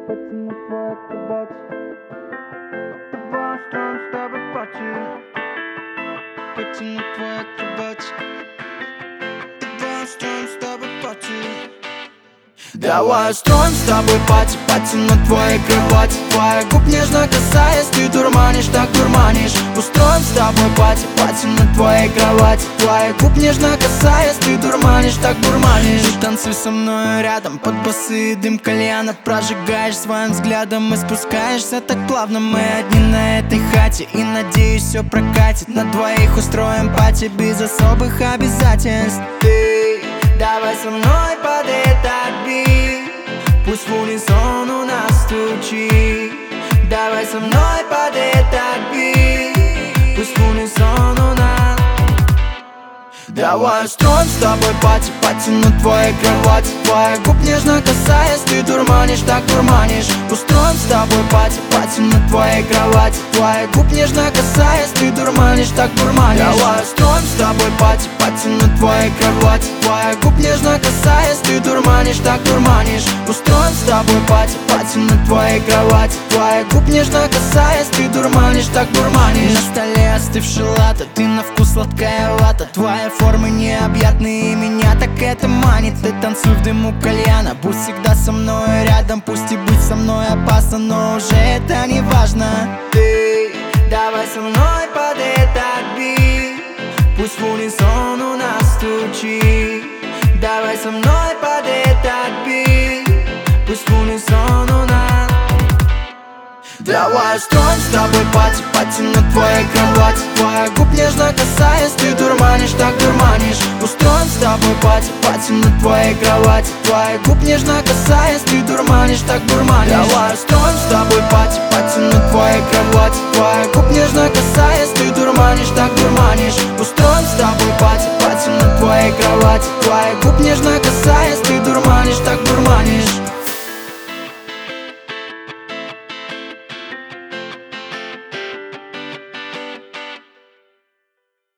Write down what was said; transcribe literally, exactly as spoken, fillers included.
потяну твою кровать. Давай устроим с тобой пати. Потяну твою кровать. Давай устроим с тобой пати. Давай устроим с тобой пати, потяну твою кровать. Твоих губ нежно касаясь, ты дурманишь, так дурманишь. Устроим с тобой пати, потяну твою кровать. Твоих губ нежно касаясь, ты дурманишь, так дурманишь. Ты танцуй со мной рядом, под басы дым кальяна. Прожигаешь своим взглядом и спускаешься так плавно. Мы одни на этой хате и, надеюсь, все прокатит. На двоих устроим пати без особых обязательств. Ты давай со мной под этот бит, пусть в унисон у нас стучит. Давай со мной под этот бит, пусть в унисон у нас. Давай устроим с тобой пати, потяну твою кровать. Твоих губ нежно касаясь, ты дурманишь, так дурманишь. Устроим с тобой пати, потяну твою кровать. Твоих губ нежно касаясь, ты дурманишь, так дурманишь. Давай устроим с тобой пати, потяну твою кровать. Твоих губ нежно касаясь, ты дурманишь, так дурманишь. Устроим с тобой пати, потяну твою кровать. Твоих губ нежно касаясь, ты дурманишь, так дурманишь. На столе остывший латте, ты на вкус сладкая вата. Твоя формы необъятные, меня так это манит. Ты танцуй в дыму кальяна, будь всегда со мной рядом. Пусть и быть со мной опасно, но уже это не важно. Ты давай со мной под этот бит, пусть в унисон у нас стучит. Давай со мной под этот бит, пусть в унисон у нас. Давай устроим с тобой пати, потяну твою кровать. Твоих губ нежно касаясь, ты дурманишь, так дурманишь. Устроим с тобой пати, потяну твою кровать. Твоих губ нежно касаясь, ты дурманишь, так дурманишь. Давай устроим с тобой пати, потяну твою кровать. Твоих губ нежно касаясь, ты дурманишь, так дурманишь. Устроим с тобой пати, потяну твою кровать. Твоих губ нежно касаясь, ты дурманишь, так дурманишь.